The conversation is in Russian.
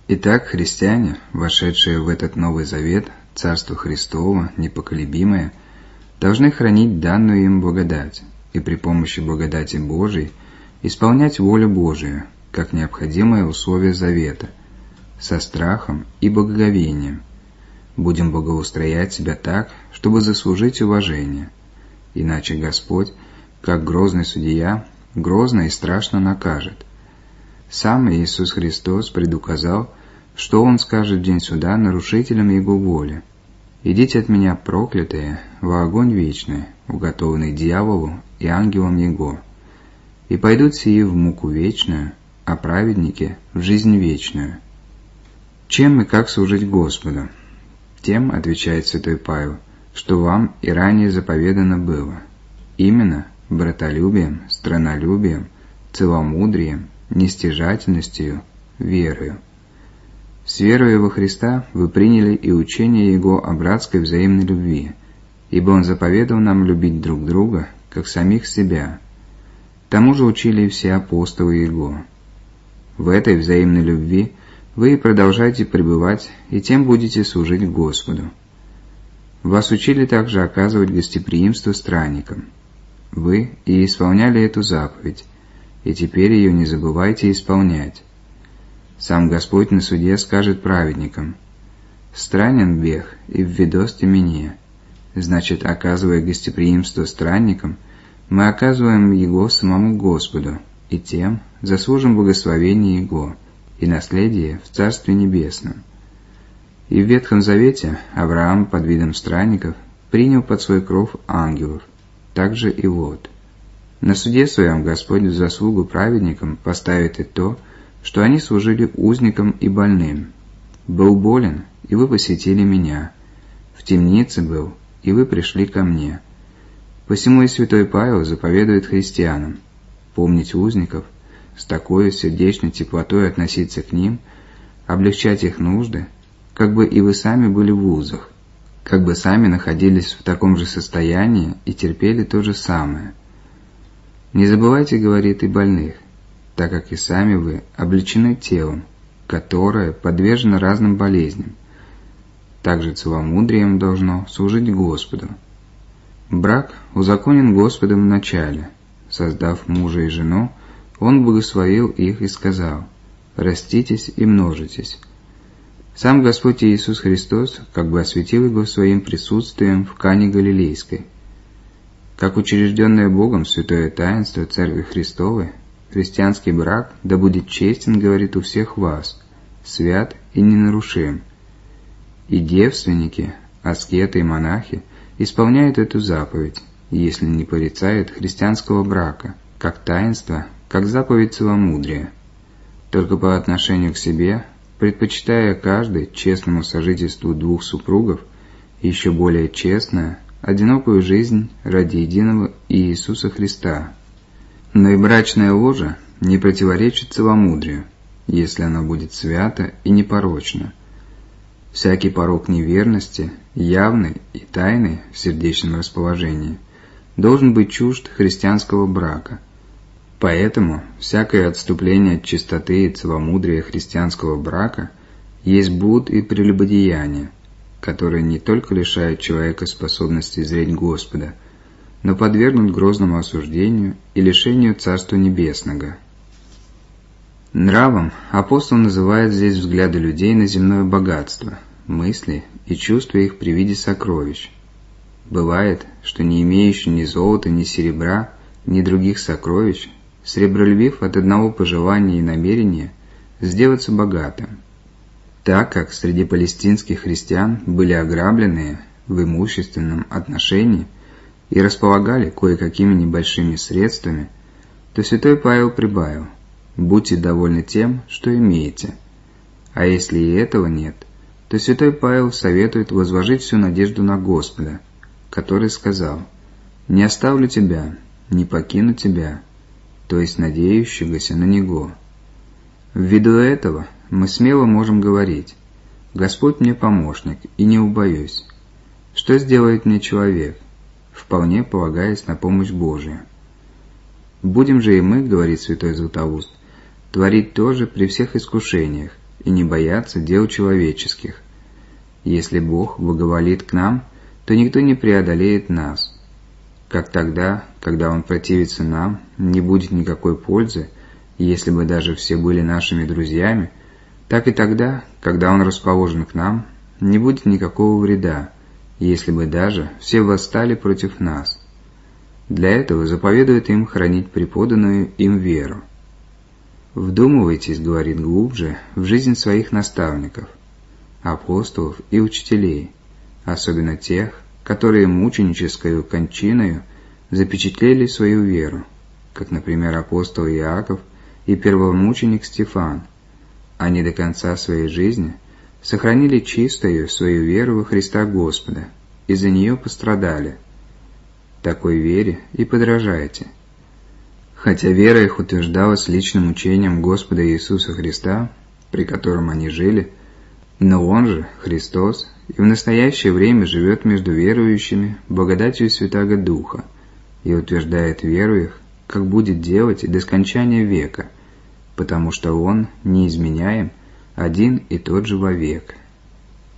Итак, христиане, вошедшие в этот Новый Завет, Царство Христово, непоколебимое, должны хранить данную им благодать и при помощи благодати Божией исполнять волю Божию, как необходимое условие завета, со страхом и благоговением. Будем благоустроять себя так, чтобы заслужить уважение, иначе Господь, как грозный судья, грозно и страшно накажет. Сам Иисус Христос предуказал, что Он скажет в день суда нарушителям Его воли: «Идите от Меня, проклятые, во огонь вечный, уготованный дьяволу и ангелам Его, и пойдут сии в муку вечную, а праведники в жизнь вечную». Чем и как служить Господу? Тем, отвечает святой Павел, что вам и ранее заповедано было, именно братолюбием, страннолюбием, целомудрием, нестяжательностью, верою. С верою во Христа вы приняли и учение Его о братской взаимной любви, ибо Он заповедал нам любить друг друга, как самих себя. Тому же учили и все апостолы Его. В этой взаимной любви вы и продолжайте пребывать, и тем будете служить Господу. Вас учили также оказывать гостеприимство странникам. Вы и исполняли эту заповедь, и теперь ее не забывайте исполнять. Сам Господь на суде скажет праведникам: «Странен бег, и введосте мне». Значит, оказывая гостеприимство странникам, мы оказываем его самому Господу, и тем заслужим благословение Его и наследие в Царстве Небесном. И в Ветхом Завете Авраам под видом странников принял под свой кров ангелов, так же и Лот. На суде своем Господь в заслугу праведникам поставит и то, что они служили узникам и больным. «Был болен, и вы посетили меня. В темнице был, и вы пришли ко мне». Посему и святой Павел заповедует христианам помнить узников, с такой сердечной теплотой относиться к ним, облегчать их нужды, как бы и вы сами были в узах, как бы сами находились в таком же состоянии и терпели то же самое. Не забывайте, говорит, и больных, так как и сами вы облечены телом, которое подвержено разным болезням. Также целомудрием должно служить Господу. Брак узаконен Господом в начале. Создав мужа и жену, Он благословил их и сказал: «Раститесь и множитесь». Сам Господь Иисус Христос как бы осветил его своим присутствием в Кане Галилейской. Как учрежденное Богом святое таинство Церкви Христовой, христианский брак да будет честен, говорит, у всех вас, свят и ненарушим. И девственники, аскеты и монахи исполняют эту заповедь, если не порицают христианского брака, как таинство, как заповедь целомудрия, только по отношению к себе, предпочитая каждый честному сожительству двух супругов и еще более честную, одинокую жизнь ради единого Иисуса Христа. Но и брачное ложе не противоречит целомудрию, если оно будет свято и непорочно. Всякий порок неверности, явный и тайный в сердечном расположении, должен быть чужд христианского брака. Поэтому всякое отступление от чистоты и целомудрия христианского брака есть блуд и прелюбодеяние, которые не только лишают человека способности зреть Господа, но подвергнут грозному осуждению и лишению Царства Небесного. Нравом апостол называет здесь взгляды людей на земное богатство, мысли и чувства их при виде сокровищ. Бывает, что не имеющий ни золота, ни серебра, ни других сокровищ, сребролюбив от одного пожелания и намерения сделаться богатым. Так как среди палестинских христиан были ограбленные в имущественном отношении и располагали кое-какими небольшими средствами, то святой Павел прибавил: «Будьте довольны тем, что имеете». А если и этого нет, то святой Павел советует возложить всю надежду на Господа, который сказал: «Не оставлю тебя, не покину тебя», то есть надеющегося на Него. Ввиду этого мы смело можем говорить: «Господь мне помощник, и не убоюсь. Что сделает мне человек?» вполне полагаясь на помощь Божию. Будем же и мы, говорит святой Златоуст, творить то же при всех искушениях, и не бояться дел человеческих. Если Бог благоволит к нам, то никто не преодолеет нас. Как тогда, когда Он противится нам, не будет никакой пользы, если бы даже все были нашими друзьями, так и тогда, когда Он расположен к нам, не будет никакого вреда, если бы даже все восстали против нас. Для этого заповедует им хранить преподанную им веру. Вдумывайтесь, говорит, глубже в жизнь своих наставников, апостолов и учителей, особенно тех, которые мученическою кончиною запечатлели свою веру, как, например, апостол Иаков и первомученик Стефан. Они до конца своей жизни сохранили чистою свою веру во Христа Господа и за нее пострадали. Такой вере и подражайте. Хотя вера их утверждалась личным учением Господа Иисуса Христа, при котором они жили, но Он же, Христос, и в настоящее время живет между верующими благодатью Святаго Духа и утверждает веру их, как будет делать и до скончания века, потому что Он неизменяем, один и тот же вовек.